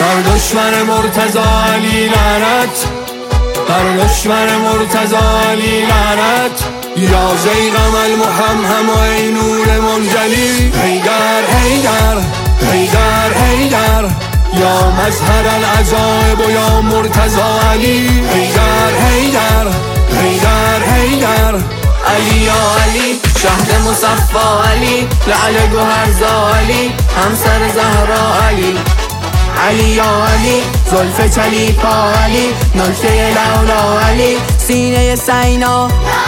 بر دشمن مرتضی علی لعنت، بر دشمن مرتضی علی لعنت. یا زیغم المحمهم و ای نور منجلی، حیدر حیدر حیدر حیدر، یا مظهر العجائب و یا مرتضی علی. حیدر حیدر حیدر حیدر، علی یا علی شهد مصفا علی، لعل گوهرزا علی، همسر زهرا علی. علی یا علی زلف چلیپا علی، نکته لولا علی، سینه سینا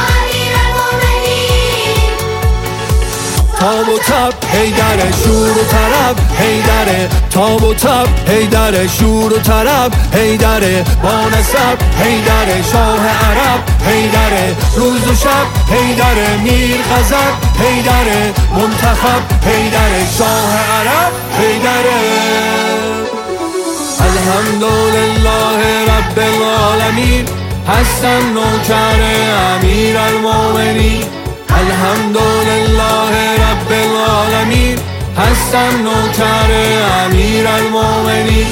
تاب و تب حیدر شور و طرب، حیدر تاب و تب حیدر شور و طرب، حیدر با نسب حیدر شاه عرب، حیدر روز و شب حیدر میر غضب، حیدر منتخب حیدر شاه عرب، حیدر. الحمدلله رب العالمین، هستم نوکر امیر المومنین. الحمدلله رب العالمین، هستم نوکر امیر المومنین.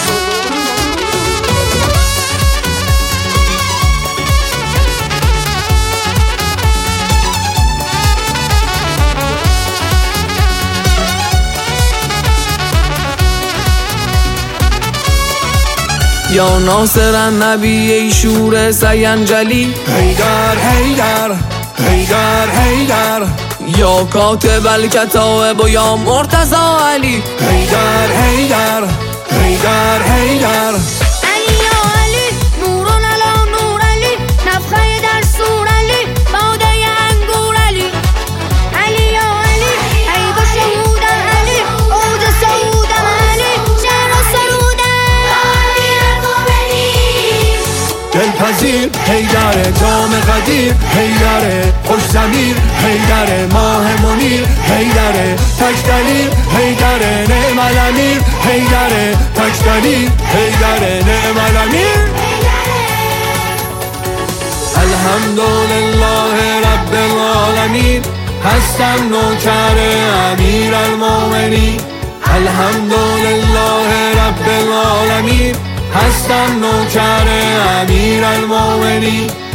یا ناصر النبی ای شور سینجلی، حیدر حیدر حیدر حیدر، یا کاتب الکتائب و یا مرتضی علی. حیدر حیدر حیدر حیدر، علی یا علی نورون علی نور علی، نفخه در سور علی، باده انگور علی. علی یا علی عیب و شهودم علی، عود سعودم علی، شهر و سرودم امیر المومنین. دلپذیر حیدر جام قدیر، حیدر خوش ضمیر، حیدر ماه منیر، حیدر تک دلیل، حیدر نعم الامیر، حیدر تک دلیل، حیدر نعم الامیر. الحمدلله رب العالمین، هستم نوکر امیر المومنین. الحمدلله رب العالمین، هستم نوکر امیر المومنین.